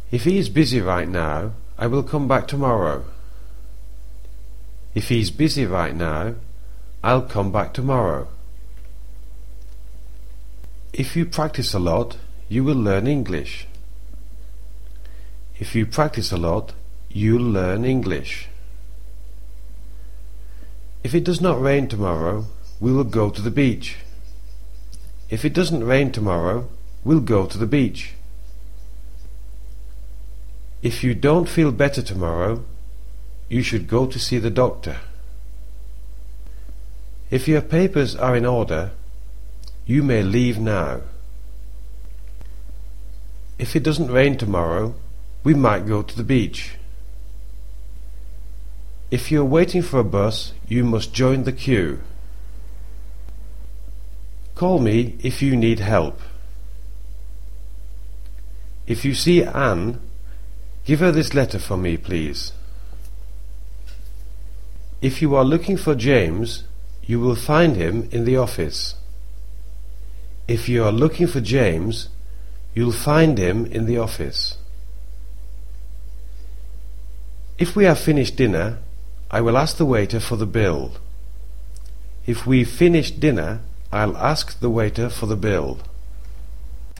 If he is busy right now, I will come back tomorrow. If he's busy right now, I'll come back tomorrow. If you practice a lot, you will learn English. If you practice a lot, you'll learn English. If it does not rain tomorrow, we will go to the beach. If it doesn't rain tomorrow, we'll go to the beach. If you don't feel better tomorrow, you should go to see the doctor. If your papers are in order, you may leave now. If it doesn't rain tomorrow, we might go to the beach. If you're waiting for a bus, you must join the queue. Call me if you need help. If you see Anne, give her this letter for me, please. If you are looking for James, you will find him in the office. If you are looking for James, you'll find him in the office. If we have finished dinner, I will ask the waiter for the bill. If we've finished dinner, I'll ask the waiter for the bill.